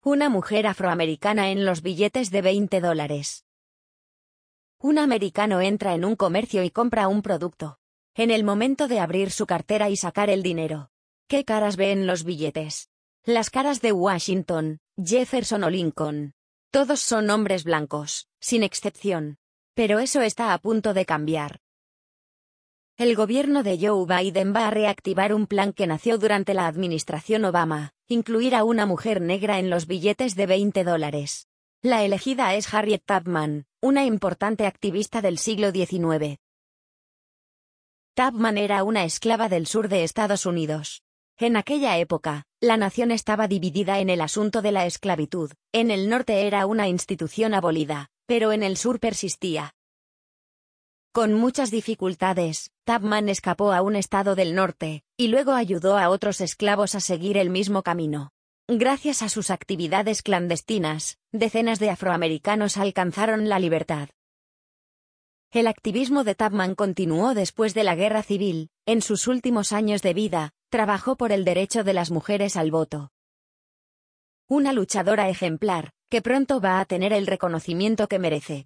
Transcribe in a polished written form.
Una mujer afroamericana en los billetes de $20. Un americano entra en un comercio y compra un producto. En el momento de abrir su cartera y sacar el dinero, ¿qué caras ve en los billetes? Las caras de Washington, Jefferson o Lincoln. Todos son hombres blancos, sin excepción. Pero eso está a punto de cambiar. El gobierno de Joe Biden va a reactivar un plan que nació durante la administración Obama, incluir a una mujer negra en los billetes de $20. La elegida es Harriet Tubman, una importante activista del siglo XIX. Tubman era una esclava del sur de Estados Unidos. En aquella época, la nación estaba dividida en el asunto de la esclavitud. En el norte era una institución abolida, pero en el sur persistía. Con muchas dificultades, Tubman escapó a un estado del norte, y luego ayudó a otros esclavos a seguir el mismo camino. Gracias a sus actividades clandestinas, decenas de afroamericanos alcanzaron la libertad. El activismo de Tubman continuó después de la Guerra Civil. En sus últimos años de vida, trabajó por el derecho de las mujeres al voto. Una luchadora ejemplar, que pronto va a tener el reconocimiento que merece.